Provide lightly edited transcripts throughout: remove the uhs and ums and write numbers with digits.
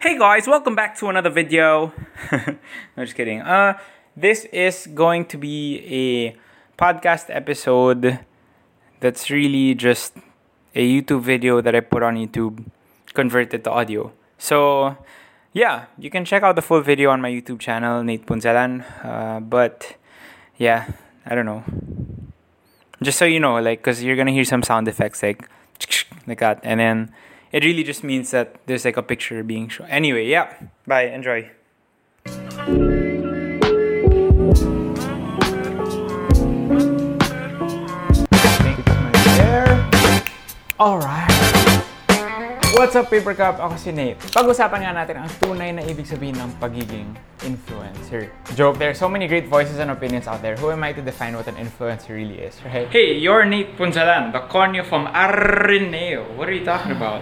Hey guys, welcome back to another video. No, just kidding. This is going to be a podcast episode that's really just a YouTube video that I put on YouTube, converted to audio. So, yeah, you can check out the full video on my YouTube channel, Nate Punzalan. But, yeah, I don't know. Just so you know, because you're gonna hear some sound effects like that, and then it really just means that there's a picture being shown. Anyway, yeah. Bye. Enjoy. Alright. What's up, Paper Cup? Ako si Nate. Pag-usapan nga natin ang tunay na ibig sabihin ng pagiging influencer. Joke, there are so many great voices and opinions out there. Who am I to define what an influencer really is, right? Hey, you're Nate Punzalan, the conyo from Arineo. What are you talking about?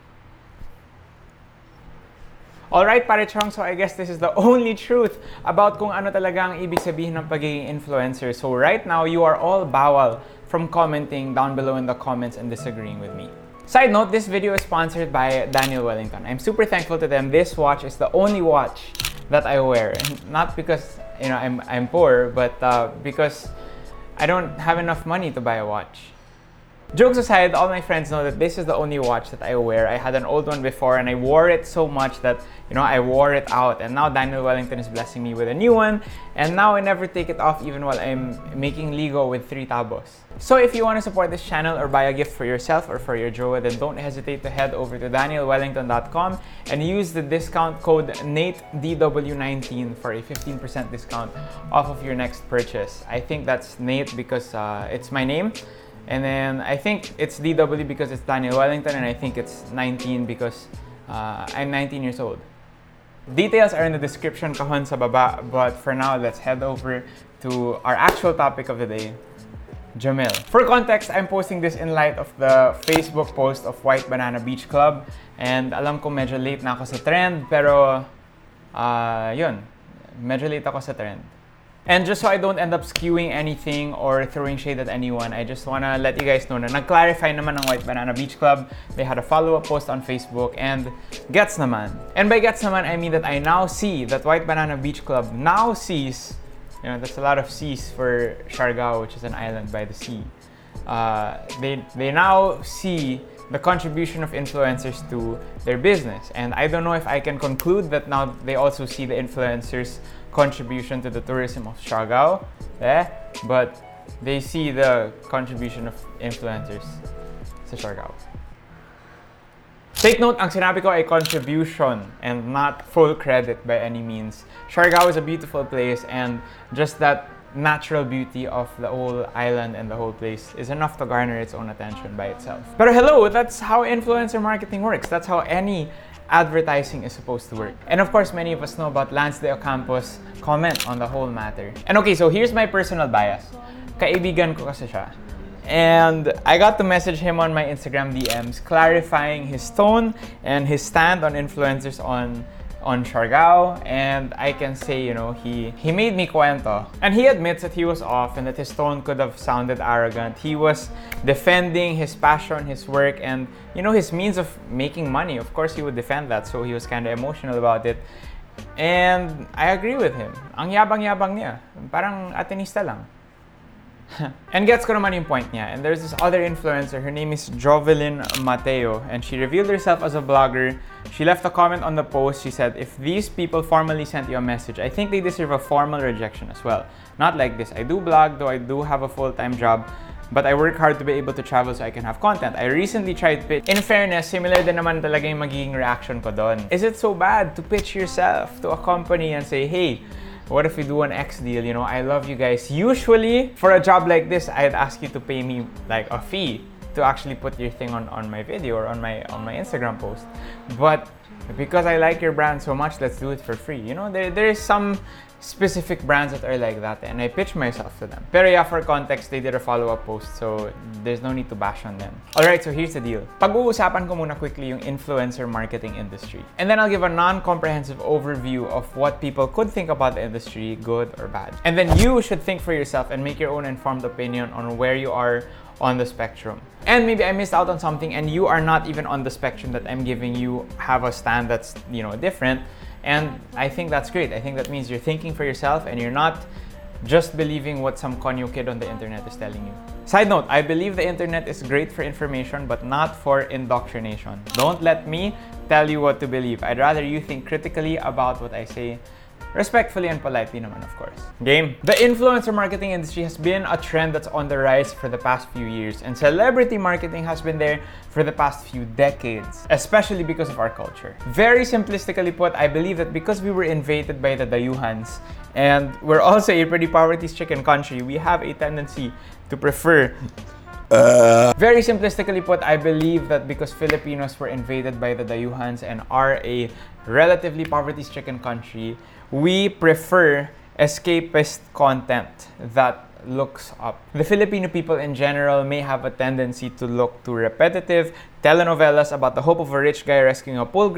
Alright, pare chong, so I guess this is the only truth about kung ano talaga ang ibig sabihin ng pagiging influencer. So right now, you are all bawal from commenting down below in the comments and disagreeing with me. Side note, this video is sponsored by Daniel Wellington. I'm super thankful to them. This watch is the only watch that I wear. And not because, I'm poor, but because I don't have enough money to buy a watch. Jokes aside, all my friends know that this is the only watch that I wear. I had an old one before and I wore it so much that, I wore it out. And now Daniel Wellington is blessing me with a new one. And now I never take it off even while I'm making Ligo with 3 tabos. So if you want to support this channel or buy a gift for yourself or for your jowa, then don't hesitate to head over to danielwellington.com and use the discount code NateDW19 for a 15% discount off of your next purchase. I think that's Nate because it's my name. And then I think it's DW because it's Daniel Wellington, and I think it's 19 because I'm 19 years old. Details are in the description kahon sa baba, but for now, let's head over to our actual topic of the day, Jamil. For context, I'm posting this in light of the Facebook post of White Banana Beach Club, and alam ko medyo late na ako sa trend, pero yun, medyo late ako sa trend. And just so I don't end up skewing anything or throwing shade at anyone, I just wanna let you guys know na nag-clarify naman ng White Banana Beach Club. They had a follow-up post on Facebook and gets naman. And by gets naman, I mean that I now see that White Banana Beach Club now sees, that's a lot of seas for Siargao, which is an island by the sea. They now see the contribution of influencers to their business. And I don't know if I can conclude that now they also see the influencers' contribution to the tourism of Siargao, but they see the contribution of influencers sa Siargao. Take note, ang sinabi ko ay contribution and not full credit by any means. Siargao is a beautiful place, and just that natural beauty of the whole island and the whole place is enough to garner its own attention by itself. But hello, that's how influencer marketing works. That's how any advertising is supposed to work. And of course, many of us know about Lance De Ocampos' comment on the whole matter. And okay, so here's my personal bias. Kaibigan ko kasi siya. And I got to message him on my Instagram DMs clarifying his tone and his stand on influencers on Siargao, and I can say, he made me cuento. And he admits that he was off and that his tone could have sounded arrogant. He was defending his passion, his work, and, his means of making money. Of course, he would defend that, so he was kind of emotional about it. And I agree with him. Ang yabang-yabang niya. Parang atenista lang. And gets ko naman yung point niya. And there's this other influencer, her name is Jovelyn Mateo, and she revealed herself as a blogger. She left a comment on the post. She said, if these people formally sent you a message, I think they deserve a formal rejection as well. Not like this. I do blog, though I do have a full-time job, but I work hard to be able to travel so I can have content. I recently tried pitch. In fairness, similar din naman talaga yung magiging reaction ko doon. Is it so bad to pitch yourself to a company and say, hey, what if we do an X deal? I love you guys. Usually, for a job like this, I'd ask you to pay me like a fee to actually put your thing on my video or on my Instagram post. But because I like your brand so much, let's do it for free. There is some specific brands that are like that, and I pitch myself to them. Pero yeah, for context, they did a follow-up post, so there's no need to bash on them. Alright, so here's the deal. Pag-uusapan ko muna quickly yung influencer marketing industry. And then I'll give a non-comprehensive overview of what people could think about the industry, good or bad. And then you should think for yourself and make your own informed opinion on where you are on the spectrum. And maybe I missed out on something and you are not even on the spectrum that I'm giving you, have a stand that's, different. And I think that's great. I think that means you're thinking for yourself and you're not just believing what some conyo kid on the internet is telling you. Side note, I believe the internet is great for information but not for indoctrination. Don't let me tell you what to believe. I'd rather you think critically about what I say. Respectfully and politely naman, of course. Game. The influencer marketing industry has been a trend that's on the rise for the past few years, and celebrity marketing has been there for the past few decades, especially because of our culture. Very simplistically put, I believe that because we were invaded by the dayuhans, and we're also a pretty poverty-stricken country, we have a tendency to prefer very simplistically put, I believe that because Filipinos were invaded by the dayuhans and are a relatively poverty-stricken country, we prefer escapist content that looks up. The Filipino people in general may have a tendency to look to repetitive telenovelas about the hope of a rich guy rescuing a poor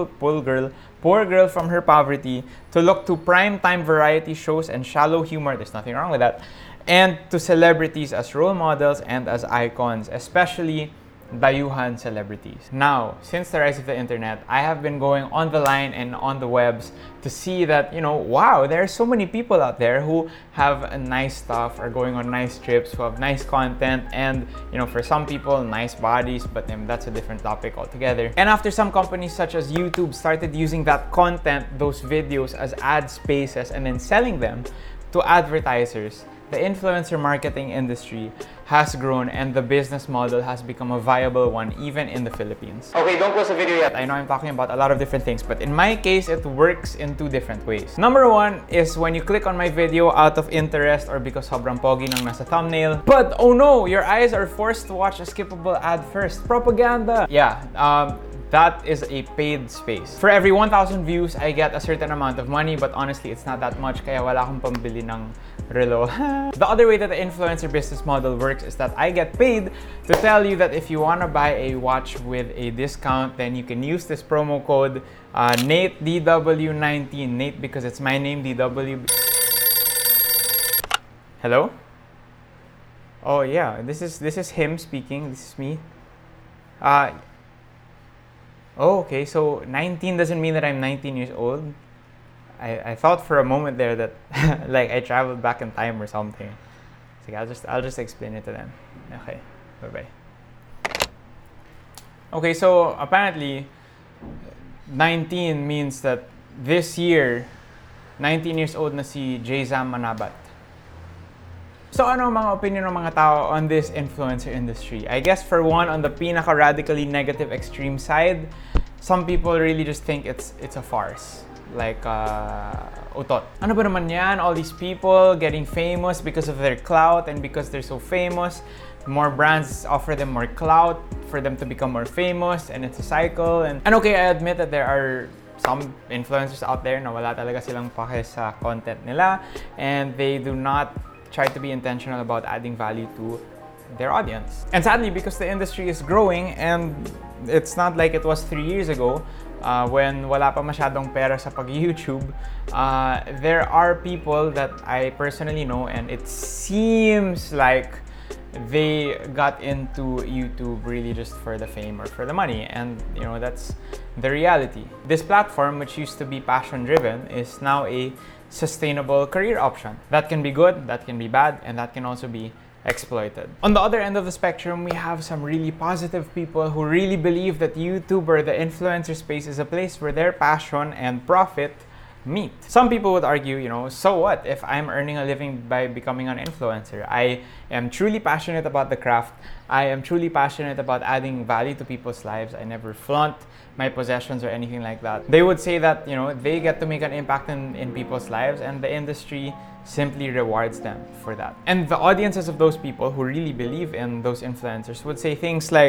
girl from her poverty, to look to primetime variety shows and shallow humor, there's nothing wrong with that, and to celebrities as role models and as icons, especially dayuhan celebrities. Now, since the rise of the internet, I have been going on the line and on the webs to see that, wow, there are so many people out there who have nice stuff, are going on nice trips, who have nice content, and, for some people, nice bodies, but that's a different topic altogether. And after some companies such as YouTube started using that content, those videos, as ad spaces and then selling them to advertisers, the influencer marketing industry has grown and the business model has become a viable one even in the Philippines. Okay, don't close the video yet. I know I'm talking about a lot of different things, but in my case, it works in two different ways. Number one is when you click on my video out of interest or because sobrang pogi ng nasa thumbnail. But oh no, your eyes are forced to watch a skippable ad first. Propaganda! Yeah, that is a paid space. For every 1,000 views, I get a certain amount of money, but honestly, it's not that much kaya wala akong pambili ng relo. The other way that the influencer business model works is that I get paid to tell you that if you want to buy a watch with a discount, then you can use this promo code NateDW19. Nate because it's my name, DW. Hello? Oh yeah, this is him speaking. This is me. Oh, okay, so 19 doesn't mean that I'm 19 years old. I thought for a moment there that like I traveled back in time or something. So I'll just explain it to them. Okay, bye-bye. Okay, so apparently 19 means that this year 19 years old na si Jayzam Manabat. So ano ang mga opinion ng mga tao on this influencer industry? I guess for one, on the pinaka-radically negative extreme side, some people really just think it's a farce. Like, utot. Ano ba naman yan? All these people getting famous because of their clout and because they're so famous. More brands offer them more clout for them to become more famous, and it's a cycle. And okay, I admit that there are some influencers out there na wala talaga silang pake sa content nila and they do not try to be intentional about adding value to their audience. And sadly, because the industry is growing and it's not like it was 3 years ago, when wala pa masyadong pera sa pag-YouTube, there are people that I personally know and it seems like they got into YouTube really just for the fame or for the money, and that's the reality. This platform, which used to be passion-driven, is now a sustainable career option. That can be good, that can be bad, and that can also be exploited. On the other end of the spectrum, we have some really positive people who really believe that YouTube or the influencer space is a place where their passion and profit meet. Some people would argue, so what if I'm earning a living by becoming an influencer? I am truly passionate about the craft. I am truly passionate about adding value to people's lives. I never flaunt my possessions or anything like that. They would say that, they get to make an impact in people's lives and the industry simply rewards them for that. And the audiences of those people who really believe in those influencers would say things like,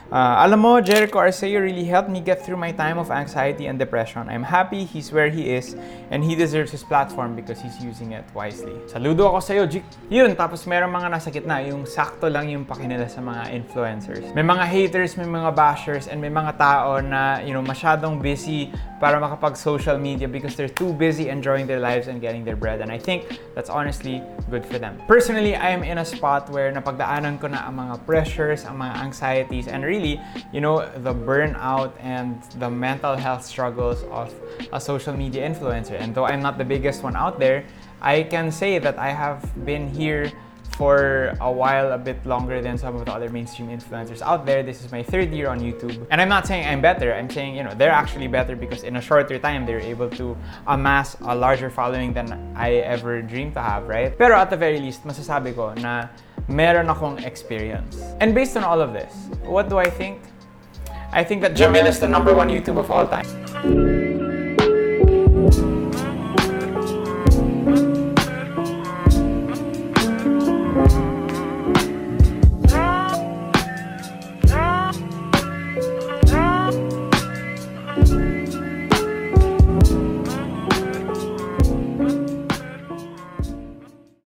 Alam mo, Jericho Arceo really helped me get through my time of anxiety and depression. I'm happy he's where he is and he deserves his platform because he's using it wisely. Saludo ako sa'yo, Jik. Yun, tapos meron mga nasa gitna, yung sakto lang yung pakinila sa mga influencers. May mga haters, may mga bashers, and may mga tao na, masyadong busy para makapag-social media because they're too busy enjoying their lives and getting their bread. And I think that's honestly good for them. Personally, I am in a spot where napagdaanan ko na ang mga pressures, ang mga anxieties, and really, the burnout and the mental health struggles of a social media influencer. And though I'm not the biggest one out there, I can say that I have been here for a while, a bit longer than some of the other mainstream influencers out there. This is my 3rd year on YouTube. And I'm not saying I'm better. I'm saying, they're actually better because in a shorter time, they're able to amass a larger following than I ever dreamed to have, right? Pero at the very least, masasabi ko na meron akong experience. And based on all of this, what do I think? I think that Jamil is the #1 YouTube of all time.